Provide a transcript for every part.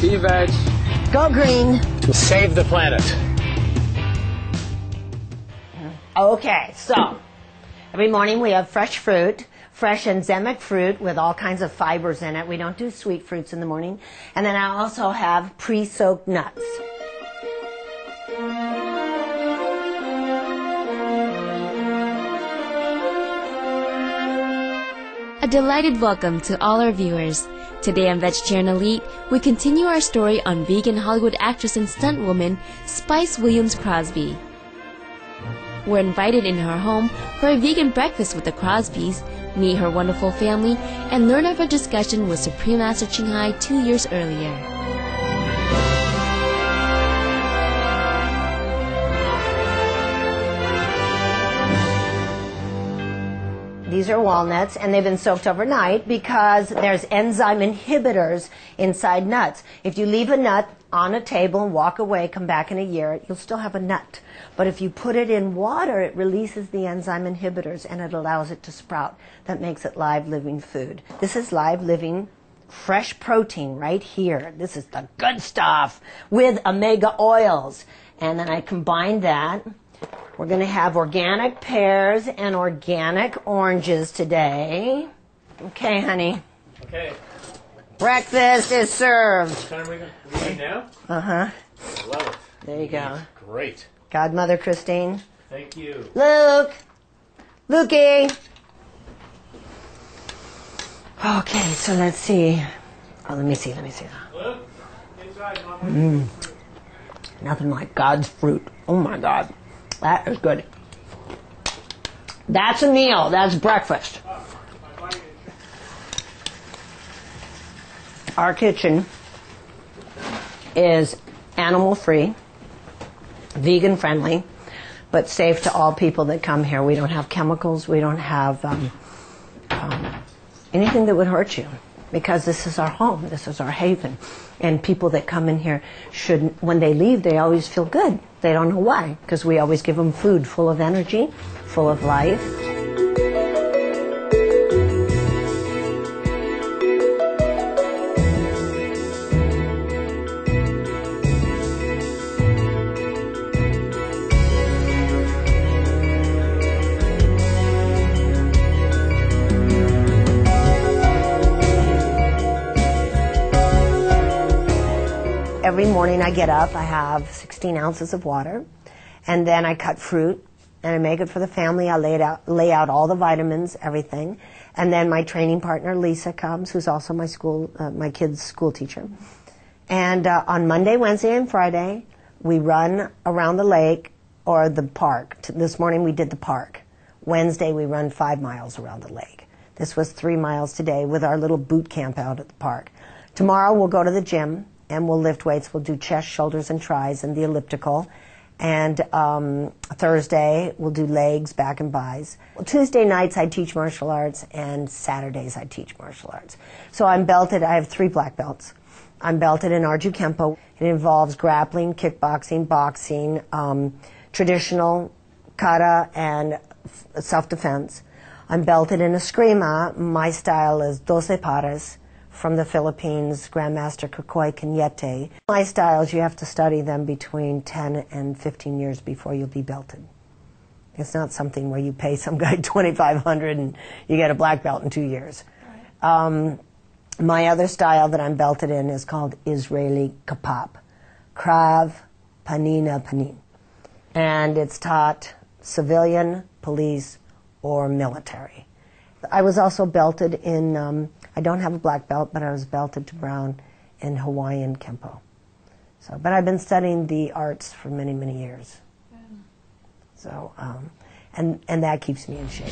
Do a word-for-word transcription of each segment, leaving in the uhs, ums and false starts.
Be veg. Go green. Save the planet. Okay, so every morning we have fresh fruit, fresh enzymic fruit with all kinds of fibers in it. We don't do sweet fruits in the morning. And then I also have pre-soaked nuts. A delighted welcome to all our viewers. Today on Vegetarian Elite, we continue our story on vegan Hollywood actress and stunt woman Spice Williams Crosby. We're invited in her home for a vegan breakfast with the Crosbys, meet her wonderful family, and learn of her discussion with Supreme Master Ching Hai two years earlier. These are walnuts, and they've been soaked overnight because there's enzyme inhibitors inside nuts. If you leave a nut on a table and walk away, come back in a year, you'll still have a nut. But if you put it in water, it releases the enzyme inhibitors, and it allows it to sprout. That makes it live, living food. This is live, living, fresh protein right here. This is the good stuff with omega oils. And then I combine that. We're going to have organic pears and organic oranges today. Okay, honey. Okay. Breakfast is served. What time are we going now? Uh-huh. Love it. There you go. Great. Godmother Christine. Thank you. Luke. Lukey. Okay, so let's see. Oh, let me see, let me see. Luke, inside, Mama. Mm. Nothing like God's fruit. Oh, my God. That is good. That's a meal. That's breakfast. Our kitchen is animal-free, vegan-friendly, but safe to all people that come here. We don't have chemicals. We don't have um, um, anything that would hurt you, because this is our home. This is our haven. And people that come in here should, when they leave, they always feel good. They don't know why, because we always give them food full of energy, full of life. Every morning I get up, I have sixteen ounces of water, and then I cut fruit, and I make it for the family. I lay, it out, lay out all the vitamins, everything. And then my training partner, Lisa, comes, who's also my school, uh, my kid's school teacher. And uh, on Monday, Wednesday, and Friday, we run around the lake or the park. This morning we did the park. Wednesday we run five miles around the lake. This was three miles today with our little boot camp out at the park. Tomorrow we'll go to the gym, and we'll lift weights. We'll do chest, shoulders, and tris and the elliptical. And um, Thursday, we'll do legs, back, and bis. Well, Tuesday nights, I teach martial arts, and Saturdays, I teach martial arts. So I'm belted. I have three black belts. I'm belted in Arju Kempo. It involves grappling, kickboxing, boxing, um, traditional kata, and self-defense. I'm belted in Eskrima. My style is doce pares. From the Philippines, Grandmaster Kokoy Cañete. My styles, you have to study them between ten and fifteen years before you'll be belted. It's not something where you pay some guy twenty-five hundred dollars and you get a black belt in two years. Um, my other style that I'm belted in is called Israeli Kapap, Krav Panina Panin. And it's taught civilian, police, or military. I was also belted in... Um, I don't have a black belt, but I was belted to brown in Hawaiian Kempo. So, but I've been studying the arts for many, many years. Yeah. So, um, and, and that keeps me in shape.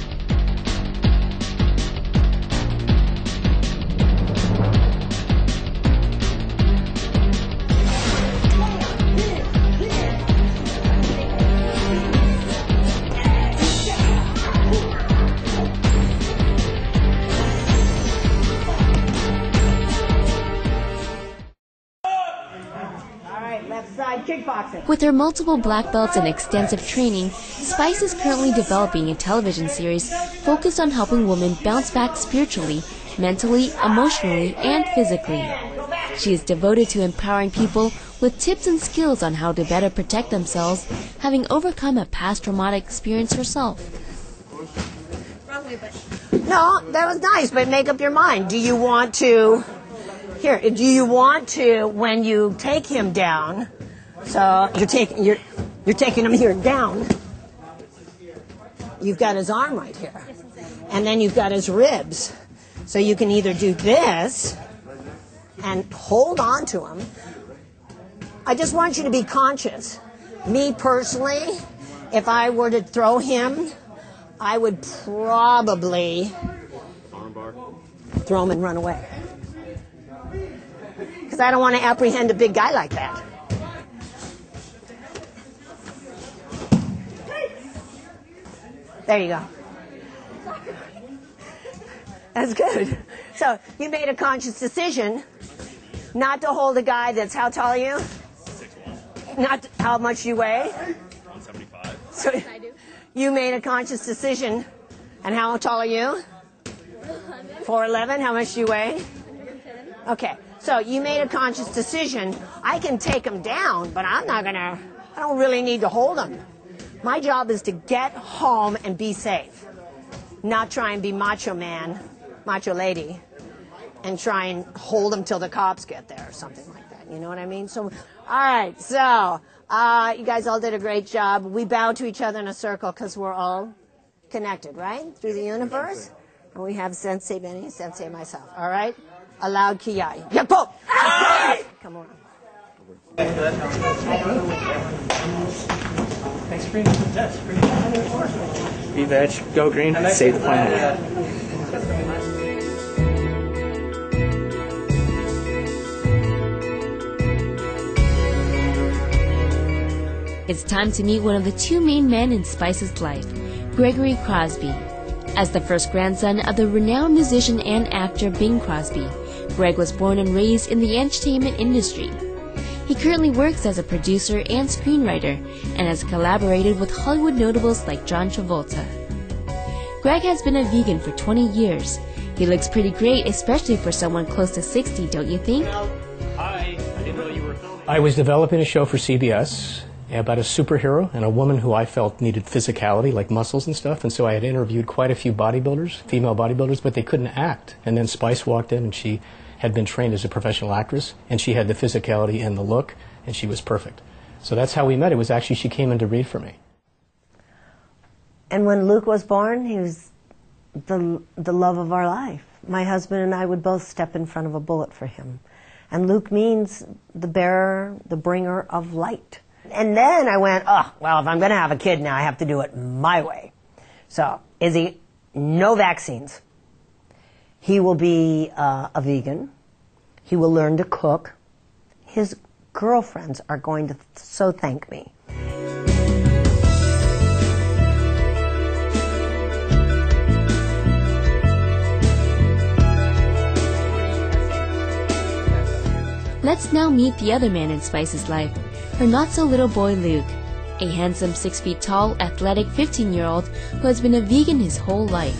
With her multiple black belts and extensive training, Spice is currently developing a television series focused on helping women bounce back spiritually, mentally, emotionally, and physically. She is devoted to empowering people with tips and skills on how to better protect themselves, having overcome a past traumatic experience herself. No, that was nice, but make up your mind. Do you want to, here, do you want to, when you take him down, so you're taking, you're, you're taking him here down, you've got his arm right here, and then you've got his ribs. So you can either do this and hold on to him. I just want you to be conscious. Me personally, if I were to throw him, I would probably throw him and run away. Because I don't want to apprehend a big guy like that. There you go. That's good. So you made a conscious decision not to hold a guy that's, how tall are you? six one. Not to, how much you weigh? one seventy-five. So you made a conscious decision. And how tall are you? four eleven. How much do you weigh? Okay. So you made a conscious decision. I can take him down, but I'm not going to, I don't really need to hold him. My job is to get home and be safe. Not try and be macho man, macho lady, and try and hold them till the cops get there or something like that. You know what I mean? So, all right. So, uh, you guys all did a great job. We bow to each other in a circle because we're all connected, right? Through the universe. And we have Sensei Benny, Sensei myself. All right? Aloud Kiyai. Yapo! Come on. Thanks for being the test. Be veg, go green, save the planet. It's time to meet one of the two main men in Spice's life, Gregory Crosby. As the first grandson of the renowned musician and actor Bing Crosby, Greg was born and raised in the entertainment industry. He currently works as a producer and screenwriter and has collaborated with Hollywood notables like John Travolta. Greg has been a vegan for twenty years. He looks pretty great, especially for someone close to sixty, don't you think? Hi, I didn't know you were filming. I was developing a show for C B S about a superhero and a woman who I felt needed physicality, like muscles and stuff, and so I had interviewed quite a few bodybuilders, female bodybuilders, but they couldn't act. And then Spice walked in, and she had been trained as a professional actress, and she had the physicality and the look, and she was perfect. So that's how we met. It was actually, she came in to read for me. And when Luke was born, he was the, the love of our life. My husband and I would both step in front of a bullet for him. And Luke means the bearer, the bringer of light. And then I went, oh, well, if I'm going to have a kid now, I have to do it my way. So, Izzy, no vaccines. He will be uh, a vegan. He will learn to cook. His girlfriends are going to th- so thank me. Let's now meet the other man in Spice's life, her not-so-little boy Luke, a handsome six feet tall, athletic fifteen-year-old who has been a vegan his whole life.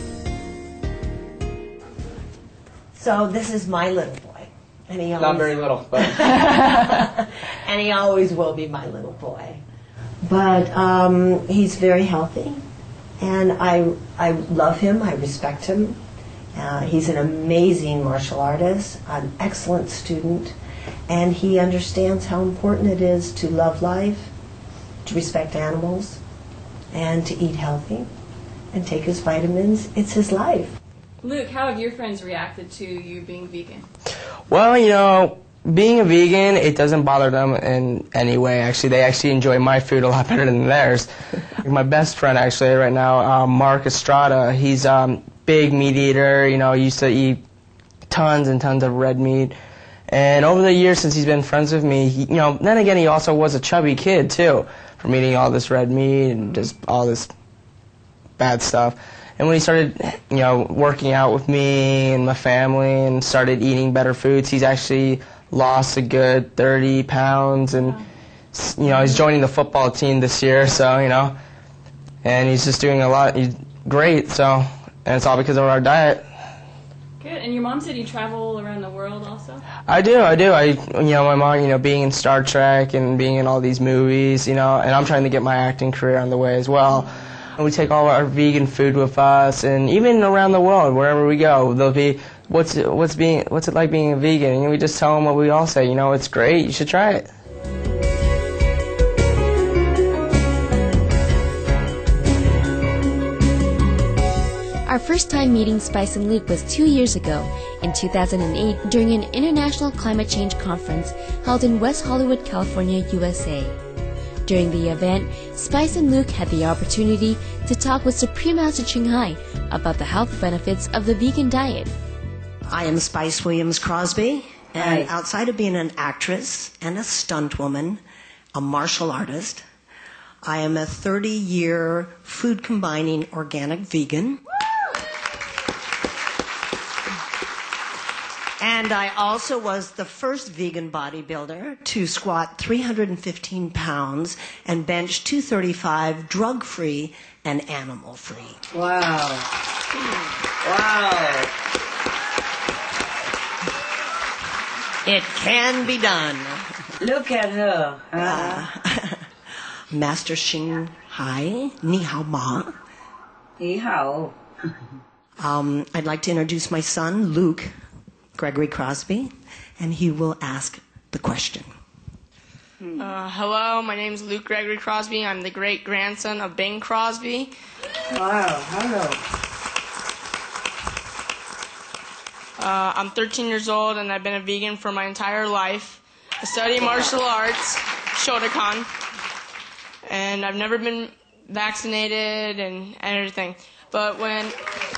So this is my little boy. And he always, Not very little, but and he always will be my little boy. But um, he's very healthy, and I, I love him, I respect him. Uh, he's an amazing martial artist, an excellent student, and he understands how important it is to love life, to respect animals, and to eat healthy, and take his vitamins. It's his life. Luke, how have your friends reacted to you being vegan? well, you know, being a vegan, it doesn't bother them in any way. Actually, they actually enjoy my food a lot better than theirs. My best friend, actually, right now, um, Mark Estrada, he's a um, big meat eater. You know, he used to eat tons and tons of red meat. And over the years since he's been friends with me, he, you know, then again, he also was a chubby kid, too, from eating all this red meat and just all this bad stuff. And when he started, you know, working out with me and my family and started eating better foods, he's actually lost a good thirty pounds. And, you know, he's joining the football team this year, so, you know, and he's just doing a lot. He's great, so, and it's all because of our diet. Good. And your mom said you travel around the world also? I do, I do. I, you know, my mom, you know, being in Star Trek and being in all these movies, you know, and I'm trying to get my acting career on the way as well. And we take all our vegan food with us, and even around the world, wherever we go, there'll be, what's what's being, what's it like being a vegan? And we just tell them what we all say, you know, it's great, you should try it. Our first time meeting Spice and Luke was two years ago, in two thousand eight, during an international climate change conference held in West Hollywood, California, U S A. During the event, Spice and Luke had the opportunity to talk with Supreme Master Ching Hai about the health benefits of the vegan diet. I am Spice Williams Crosby, and Hi. outside of being an actress and a stunt woman, a martial artist, I am a thirty-year food-combining organic vegan. And I also was the first vegan bodybuilder to squat three hundred fifteen pounds and bench two thirty-five drug-free and animal-free. Wow. Wow. It can be done. Look at her. Uh, Master Ching Hai, Ni Hao Ma. Ni hao. Um, I'd like to introduce my son, Luke Gregory Crosby, and he will ask the question. Uh, hello, my name is Luke Gregory Crosby. I'm the great-grandson of Bing Crosby. Wow. Hello. Uh, I'm thirteen years old, and I've been a vegan for my entire life. I study martial arts, Shotokan, and I've never been vaccinated and, and everything. But when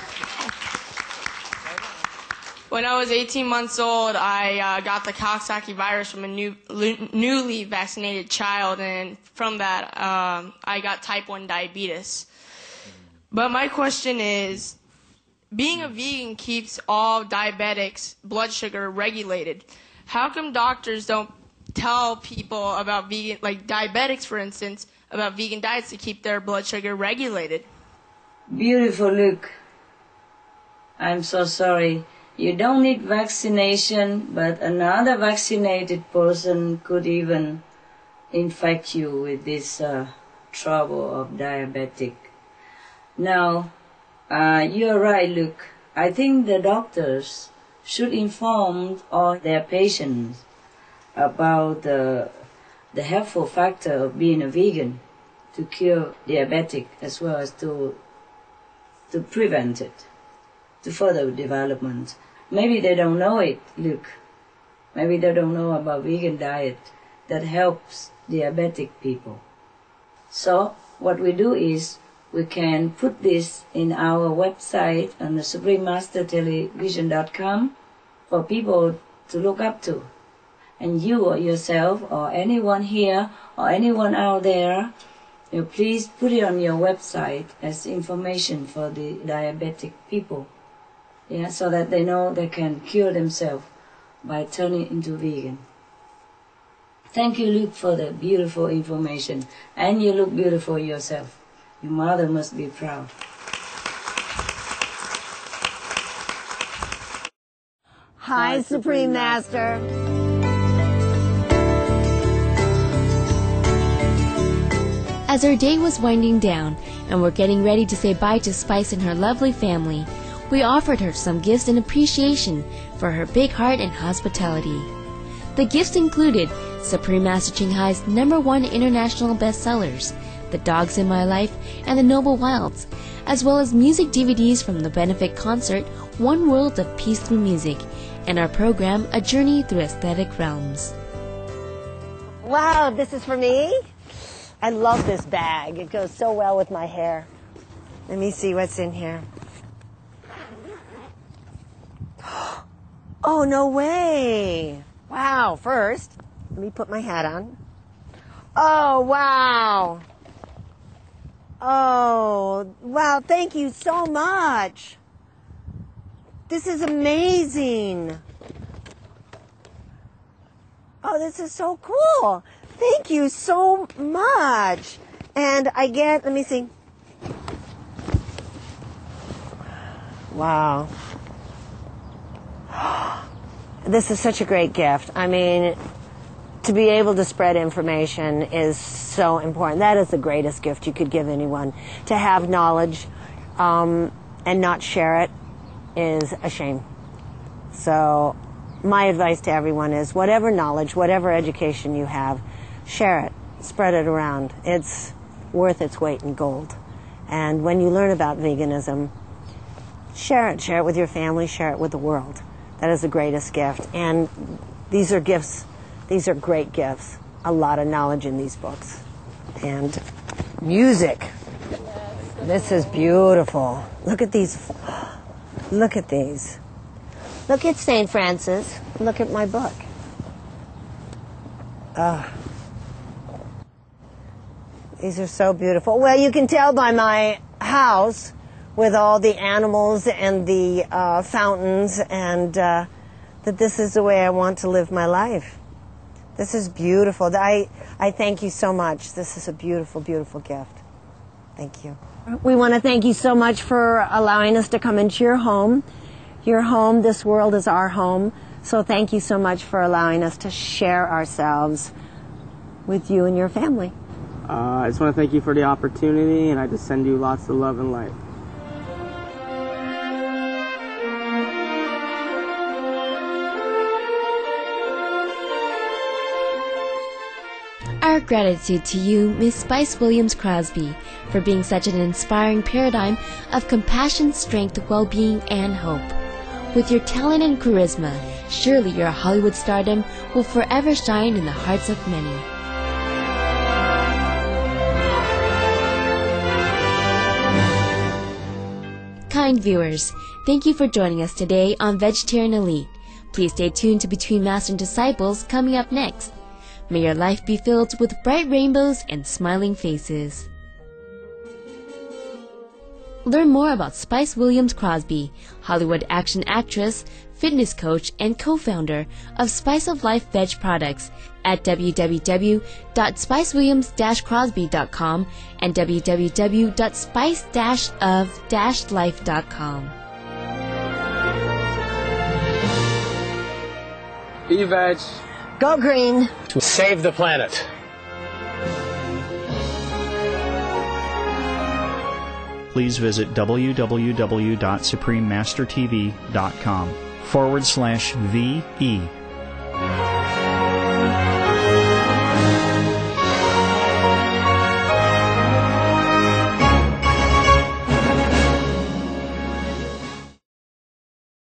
when I was eighteen months old, I uh, got the Kawasaki virus from a new, newly vaccinated child, and from that, um, I got type one diabetes. But my question is, being a vegan keeps all diabetics' blood sugar regulated. How come doctors don't tell people about vegan, like diabetics, for instance, about vegan diets to keep their blood sugar regulated? Beautiful, Luke. I'm so sorry. You don't need vaccination, but another vaccinated person could even infect you with this uh, trouble of diabetic. Now, uh, you're right, Luke. I think the doctors should inform all their patients about the, the helpful factor of being a vegan to cure diabetic as well as to, to prevent it, to further development. Maybe they don't know it, Luke. Maybe they don't know about vegan diet that helps diabetic people. So what we do is we can put this in our website on the supreme master television dot com for people to look up to. And you or yourself or anyone here or anyone out there, you know, please put it on your website as information for the diabetic people. Yeah, so that they know they can cure themselves by turning into vegan. Thank you, Luke, for the beautiful information. And you look beautiful yourself. Your mother must be proud. Hi, Supreme Master. As our day was winding down and we're getting ready to say bye to Spice and her lovely family, we offered her some gifts in appreciation for her big heart and hospitality. The gifts included Supreme Master Ching Hai's number one international bestsellers, The Dogs in My Life and The Noble Wilds, as well as music D V Ds from the benefit concert One World of Peace Through Music, and our program A Journey Through Aesthetic Realms. Wow, this is for me? I love this bag. It goes so well with my hair. Let me see what's in here. Oh, no way. Wow, first, let me put my hat on. Oh, wow. Oh, wow, thank you so much. This is amazing. Oh, this is so cool. Thank you so much. And I get, let me see. Wow. this is such a great gift. I mean, to be able to spread information is so important. That is the greatest gift you could give anyone. To have knowledge um, and not share it is a shame. So my advice to everyone is whatever knowledge, whatever education you have, share it, spread it around. It's worth its weight in gold. And when you learn about veganism, share it. Share it with your family, share it with the world. That is the greatest gift. And these are gifts. These are great gifts. A lot of knowledge in these books. And music. This is beautiful. Look at these. Look at these. Look at Saint Francis. Look at my book. Ah. These are so beautiful. Well, you can tell by my house with all the animals and the uh, fountains and uh, that this is the way I want to live my life. This is beautiful. I, I thank you so much. This is a beautiful, beautiful gift. Thank you. We want to thank you so much for allowing us to come into your home. Your home, this world is our home. So thank you so much for allowing us to share ourselves with you and your family. Uh, I just want to thank you for the opportunity, and I just send you lots of love and light. Our gratitude to you, Miss Spice Williams Crosby, for being such an inspiring paradigm of compassion, strength, well-being, and hope. With your talent and charisma, surely your Hollywood stardom will forever shine in the hearts of many. Kind viewers, thank you for joining us today on Vegetarian Elite. Please stay tuned to Between Master and Disciples coming up next. May your life be filled with bright rainbows and smiling faces. Learn more about Spice Williams Crosby, Hollywood action actress, fitness coach, and co-founder of Spice of Life Veg Products at w w w dot spice williams dash crosby dot com and w w w dot spice dash of dash life dot com. Be veg. Go green. To save the planet. Please visit w w w dot supreme master t v dot com forward slash V E